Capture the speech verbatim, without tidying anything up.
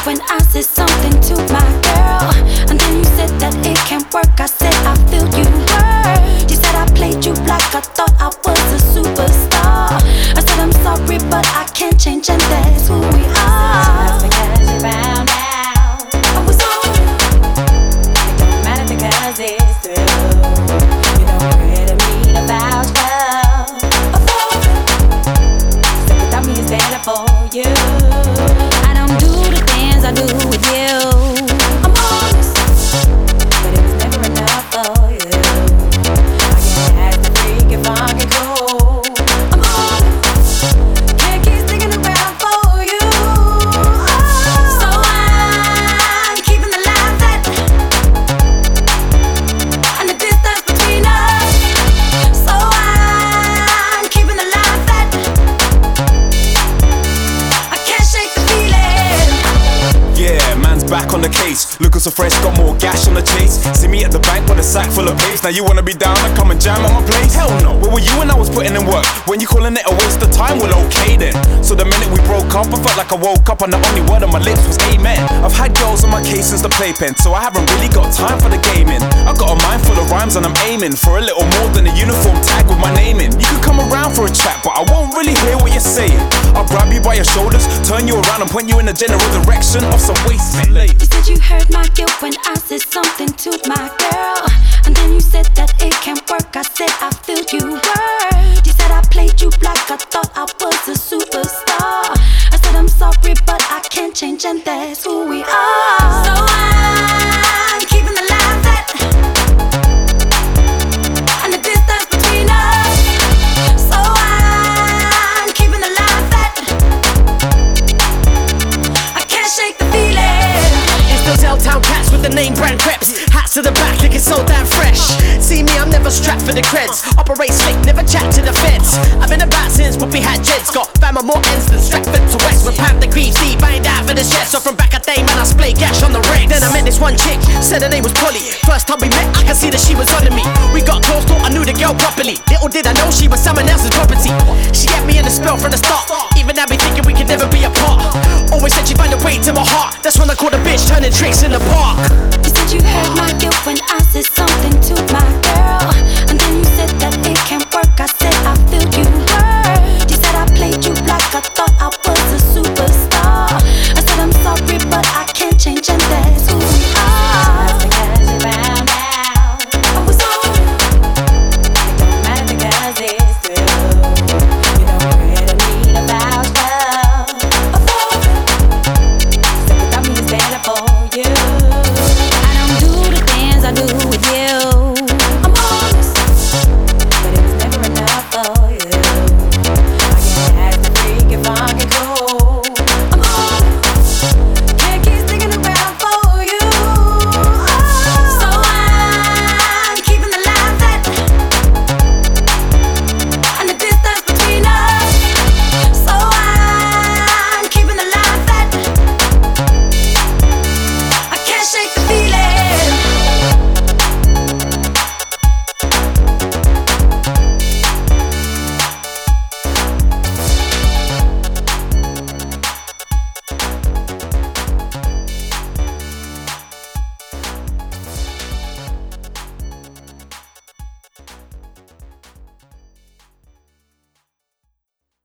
when I said something to my girl, and then you said that it can't work. I said I feel you were. You said I played you like I thought I was a superstar. I said I'm sorry, but I can't change, and that's who we are. Because you found out I was on. it don't matter because it's through. You don't really mean about love. So without me, it's better for you. I don't do the things I do with you. I'm honest, But it was never enough for you. I can't ask the freak if I can go. I'm honest. Can't keep sticking around for you. So I'm keeping the lines set and the distance between us. So I'm keeping the lines set. I can't shake the feeling. Yeah, man's back on the case. Looking so fresh, got more gash on the chase. See me at the bank with a sack full of babes. Now you wanna be down and come and jam on my place? Hell no. Where were you when I was putting in work? When you calling it a waste of time? Well, okay then. So the minute we broke up, I felt like I woke up and the only word on my lips was amen. I've had girls on my case since the playpen, so I haven't really got time for the gaming. I got a mind full of rhymes and I'm aiming for a little more than a uniform tag with my name in. You could come around for a chat, but I won't really hear what you're saying. I'll grab you by your shoulders, turn you around and point you in the general direction of some wasted late. You said you heard my guilt when I said something to my girl, and then you said that it can't work. I said I feel you were. You said I played you like I thought I was a superstar. I said I'm sorry, but I can't change, and that's who we are. So I'm keeping the lines set and the distance between us. So I'm keeping the lines set. I can't shake the feeling. It's those L-Town cats with the name brand creps. Hats to the back, looking so damn fresh. See me, I'm never strapped for the creds. Operate slick, never chat to the feds. I've been about since Whoopi had jets. Got fam on more ends than Stratford to West. With Pam the Greaves deep, I ain't out for the chest. So from back a day, man, I spray gash on the wreck. Then I met this one chick, said her name was Polly. First time we met, I could see that she was under me. We got close, thought I knew the girl properly. Little did I know she was someone else's property. She had me in the spell from the start. Even now be thinking we could never be apart. Always said she'd find a way to my heart. That's when I called a bitch turning tricks in the park. You said you heard my guilt when I said something to my girl, and then you said that it can't work. I said I feel you were. You said I played you like I thought I was a